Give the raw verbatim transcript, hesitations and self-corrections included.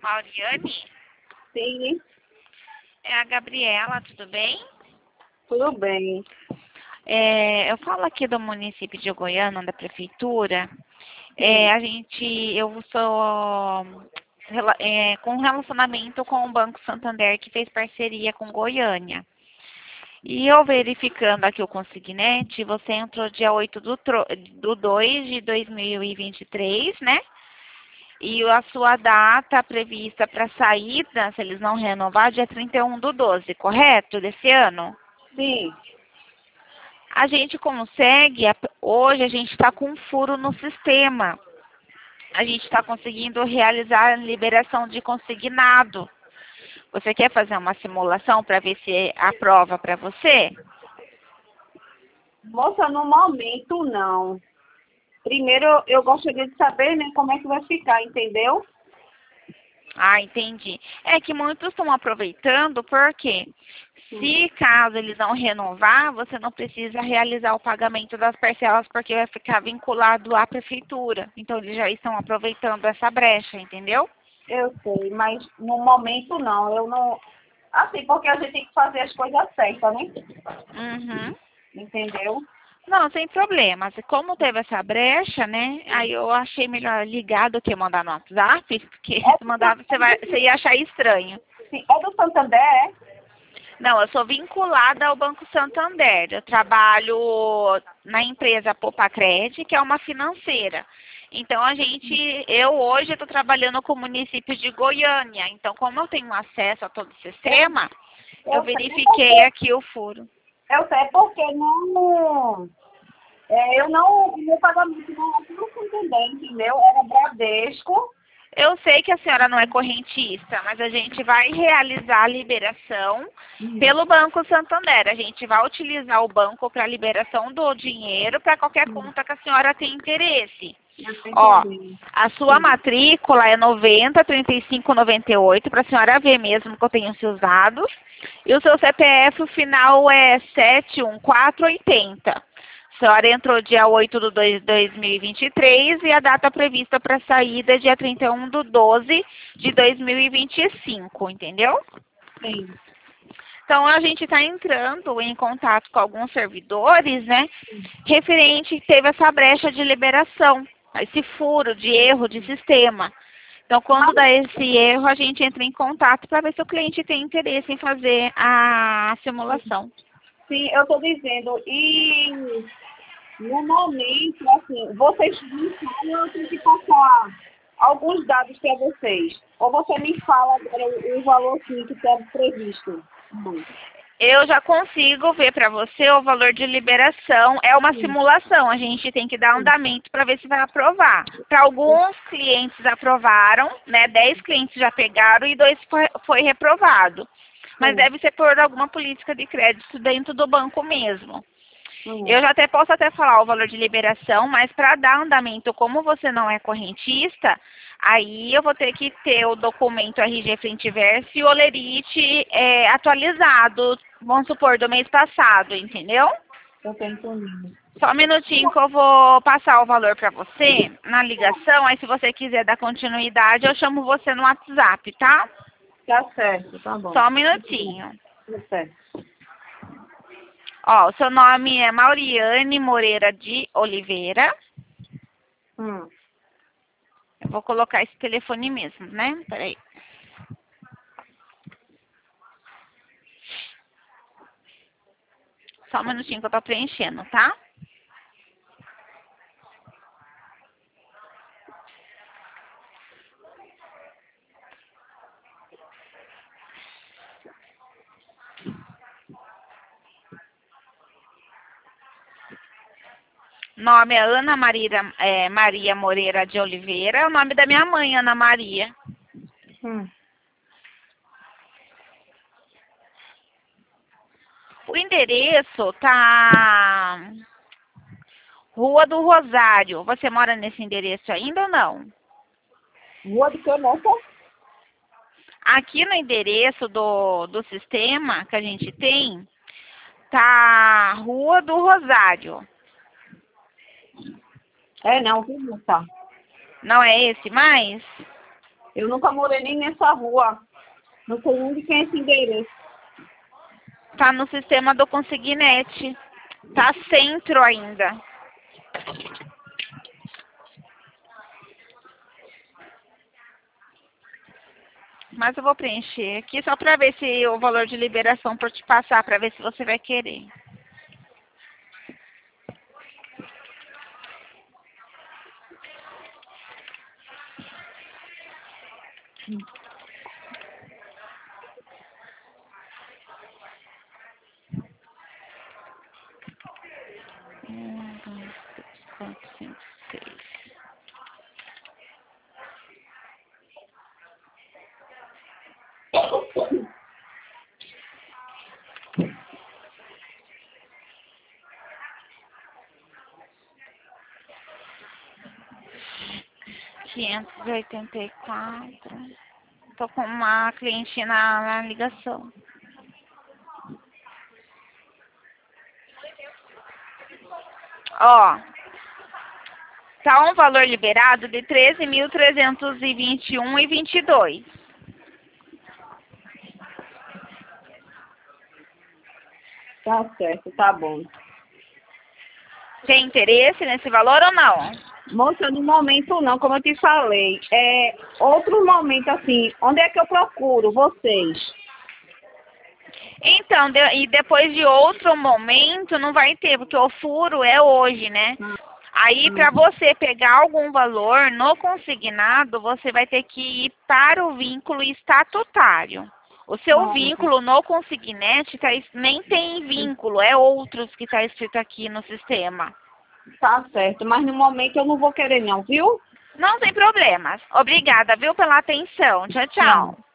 Mauriane? Sim, É a Gabriela, tudo bem? tudo bem. É, eu falo aqui do município de Goiânia, da prefeitura. É, a gente, eu sou rela- é, com relacionamento com o Banco Santander, que fez parceria com Goiânia. E eu verificando aqui o Consignete, você entrou dia oito do, tro- do dois de dois mil e vinte e três, né? E a sua data prevista para saída, se eles não renovar, dia trinta e um do doze, correto? Desse ano? Sim, A gente consegue, ap- hoje a gente está com um furo no sistema. A gente está conseguindo realizar a liberação de consignado. Você quer fazer uma simulação para ver se aprova para você? moça, no momento não. Primeiro eu eu gostaria de saber, né, como é que vai ficar, entendeu? Ah, entendi. É que muitos estão aproveitando porque se caso eles não renovar, você não precisa realizar o pagamento das parcelas porque vai ficar vinculado à prefeitura. Então eles já estão aproveitando essa brecha, entendeu? Eu sei, mas no momento não. Eu não. Assim, porque a gente tem que fazer as coisas certas, né? Uhum. Entendeu? Não, sem problemas. Como teve essa brecha, né? Aí eu achei melhor ligar do que mandar no WhatsApp, porque É se do, mandar você vai, você ia achar estranho. sim, é do Santander, é? Não, eu sou vinculada ao Banco Santander. Eu trabalho na empresa Popacred, que é uma financeira. Então a gente, eu hoje estou trabalhando com o município de Goiânia. Então, como eu tenho acesso a todo o sistema, eu Eu sei, é verifiquei porque, aqui o furo. eu sei, é porque não. É, eu não. O meu pagamento não era do Santander, entendeu? Era Bradesco. Eu sei que a senhora não é correntista, mas a gente vai realizar a liberação pelo Banco Santander. A gente vai utilizar o banco para liberação do dinheiro para qualquer conta que a senhora tenha interesse. Eu tô Ó, entendendo. a sua matrícula é noventa, trinta e cinco, noventa e oito, para a senhora ver mesmo que eu tenho seus dados. E o seu C P F, o final é sete um quatro oitenta. A senhora entrou dia oito de dois de dois mil e vinte e três e a data prevista para saída é dia trinta e um de doze de dois mil e vinte e cinco, entendeu? Sim. Então, a gente está entrando em contato com alguns servidores, né? Referente, teve essa brecha de liberação, esse furo de erro de sistema. Então, quando dá esse erro, a gente entra em contato para ver se o cliente tem interesse em fazer a simulação. Sim, eu estou dizendo. E no momento, assim, vocês me falam, eu tenho que passar alguns dados para vocês. Ou você me fala agora o, o valor assim, que está previsto. Hum. Eu já consigo ver para você o valor de liberação. É uma Sim. simulação, a gente tem que dar andamento para ver se vai aprovar. Para alguns clientes aprovaram, né? Dez clientes já pegaram e dois foi, foi reprovado. Mas Sim. deve ser por alguma política de crédito dentro do banco mesmo. Hum. Eu já até posso até falar o valor de liberação, mas para dar andamento, como você não é correntista, aí eu vou ter que ter o documento R G Frente e Verso e o Olerite é, atualizado, vamos supor, do mês passado, entendeu? Eu estou entendendo. Só um minutinho que eu vou passar o valor para você na ligação, aí se você quiser dar continuidade, eu chamo você no WhatsApp, tá? Tá certo, tá bom. Só um minutinho. Tá certo. Ó, o seu nome é Mauriane Moreira de Oliveira. Hum. Eu vou colocar esse telefone mesmo, né? Peraí. Só um minutinho que eu tô preenchendo, tá? Nome é Ana Maria, é, Maria Moreira de Oliveira. É o nome da minha mãe, Ana Maria. Hum. O endereço tá Rua do Rosário. Você mora nesse endereço ainda ou não? Rua do que, moça? Aqui no endereço do, do sistema que a gente tem, tá Rua do Rosário. É, não, viu, moça? Não é esse mais? Eu nunca morei nem nessa rua. Não sei nem de quem é esse endereço. Tá no sistema do Consignet. Tá centro ainda. Mas eu vou preencher aqui só para ver se o valor de liberação por te passar, para ver se você vai querer. Um, dois, três, quatro, cinco, seis. quinhentos e oitenta e quatro. Tô com uma cliente na, na ligação. Ó, tá um valor liberado de treze mil trezentos e vinte e um e vinte e dois. Tá certo, tá bom. Tem interesse nesse valor ou não? Moça, no momento não, como eu te falei. É outro momento assim, onde é que eu procuro vocês? Então, de, e depois de outro momento não vai ter, porque o furo é hoje, né? Aí, para você pegar algum valor no consignado, você vai ter que ir para o vínculo estatutário. O seu Ah, vínculo no Consignet tá, nem tem vínculo, é outros que está escrito aqui no sistema. tá certo, mas no momento eu não vou querer não, viu? Não tem problemas. Obrigada, viu, pela atenção. Tchau, Tchau. tchau.